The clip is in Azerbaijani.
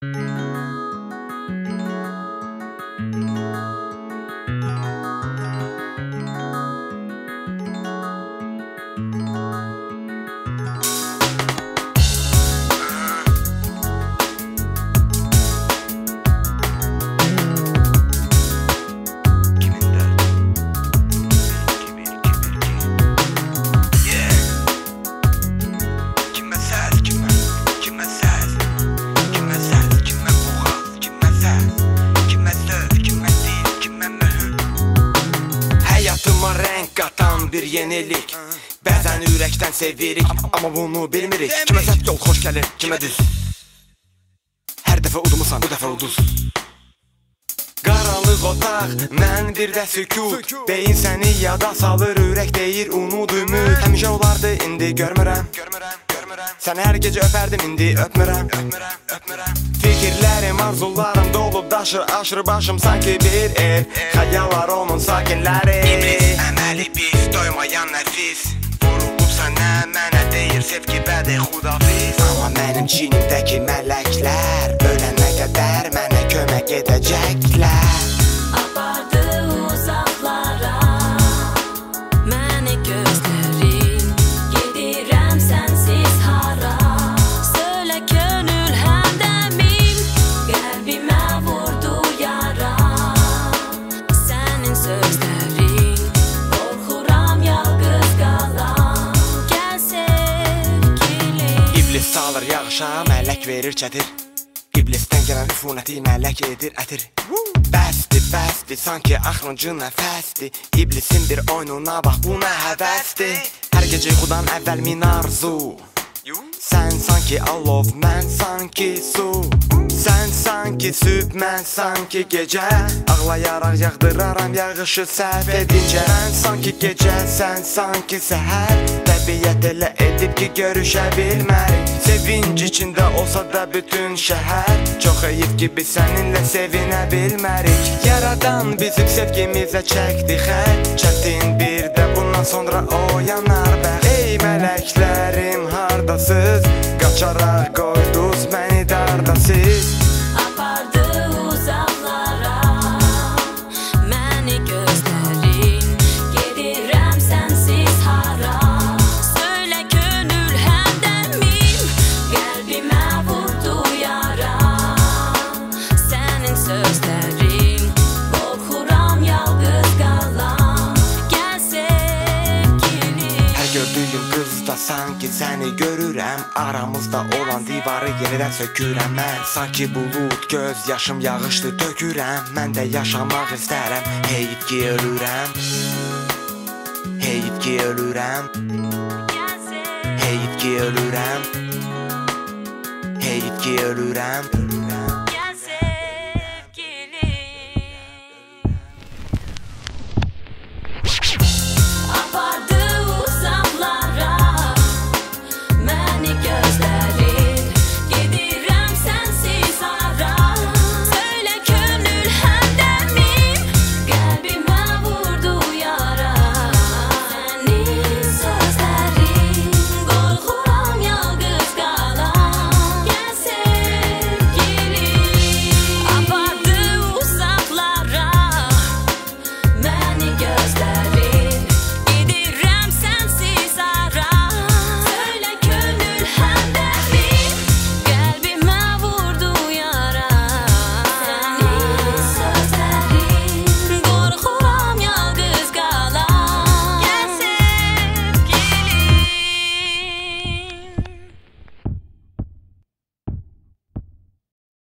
Bir yenilik. Bəzən ürəkdən sevirik, amma bunu bilmirik. Kimə sərt yol xoş gəlir, kimə düz. Hər dəfə udumusan, bu dəfə uduz. Qaranlıq otaq, mən bir də sükut. Beyin səni yada salır, ürək deyir unut ümid. Həmişə olardı, indi görmürəm. Səni hər gecə öpərdim, indi öpmürəm. Fikirlərim, arzularım dolub daşır, aşır başım sanki bir ev. Xəyallar onun sakinləri. İblis, əməli biz, doymayan nəfis. Vurulub sənə, mənə deyir sevgi bədi xudafiz. Amma mənim çiynimdəki mələklər ölənə qədər mənə kömək edəcəklər. Apardı uzaqlara məni gözlərin, gedirəm sənsiz hara. Söylə könül həmdəmim, qəlbimə vurdu yara. Sənin sözlərin, qorxuram yalqız qalam. Gəl sevgilim. İblis salır yağışa, mələk verir çətir. İblisdən gələn üfunəti mələk edir ətir. Bəsdir, sanki axırıncı nəfəsdir. İblisin bir oyununa bax, bu nə həvəsdir. Hər gecə yuxudan əvvəl min arzu. Sən sanki alov, mən sanki su. Sən sanki sübh, mən sanki gecə. Ağlayaraq yağdıraram yağışı səhv edincə. Mən sanki gecə, sən sanki səhər. Təbiət elə edib ki, görüşə bilmərik. Sevinc içində olsa da bütün şəhər. Çox heyif ki, biz səninlə sevinə bilmərik. Yaradan bizim sevgimizə çəkdi xət. Çətin bir də bundan sonra o yanar bəxt. Ey mələklərim, hardasız? Qaçaraq qoyduz məni dardasız. Apardı uzaqlara məni gözlərin, gedirəm sənsiz hara. Söylə könül həmdəmim, qəlbimə vurdu yara. Sənin sözlərin, qorxuram yalqız qalam. Gəl sevgilim. Hər gördüyüm qızda sanki səni görürəm. Aramızda olan divarı yenidən sökürəm mən. Sanki bulut göz yaşım yağışlı tökürəm. Mən də yaşamaq istərəm. Heyif ki ölürəm. Heyif ki ölürəm. Heyif ki ölürəm. Heyif ki ölürəm.